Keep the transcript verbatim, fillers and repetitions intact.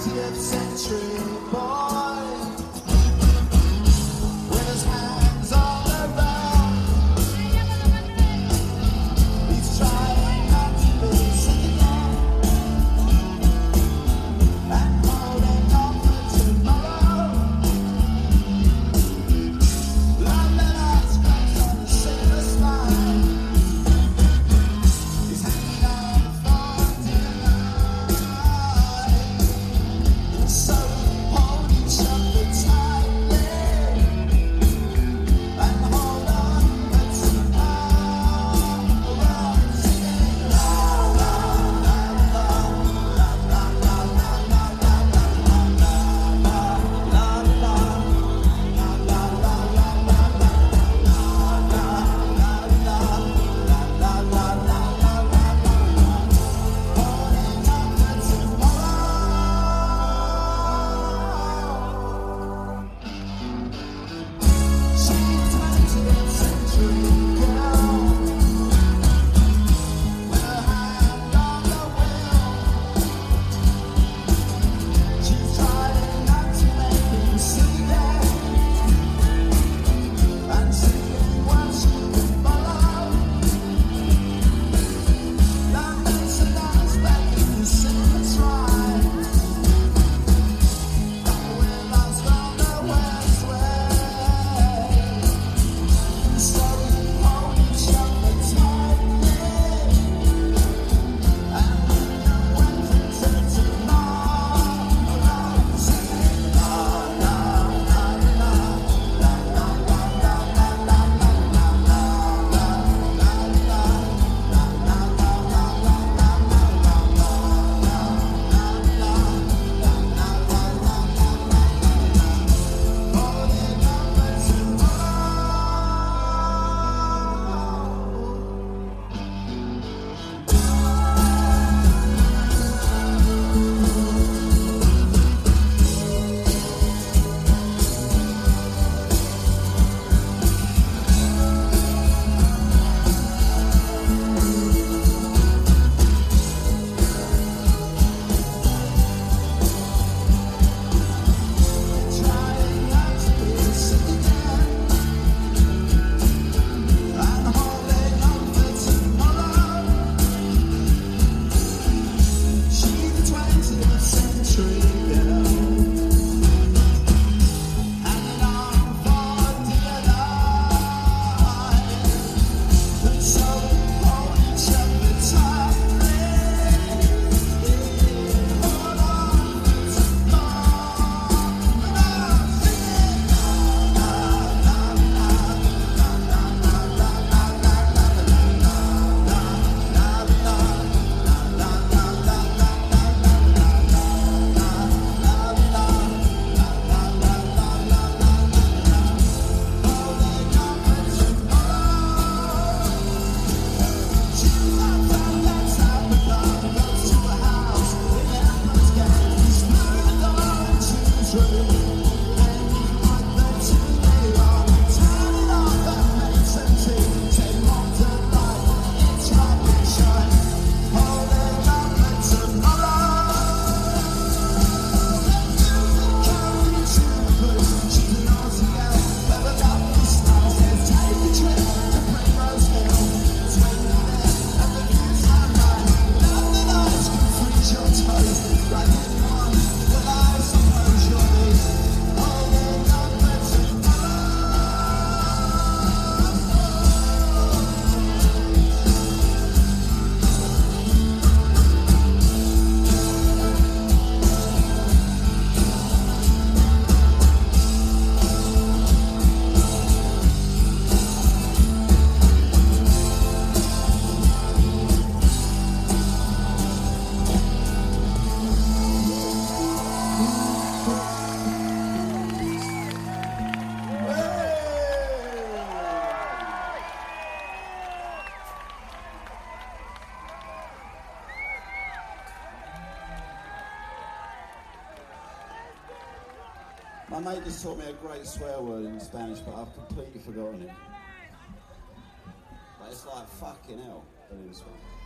twentieth century boy with his hands all around. He's trying not to be sick again and holding on for tomorrow. London eyes closed on the sailor's line. He's hanging on for dear life. So hold each other tightly and hold on for tomorrow. Singing la la la la la la la la la la la la la la My mate just taught me a great swear word in Spanish, but I've completely forgotten it. But it's like fucking hell, doing this one.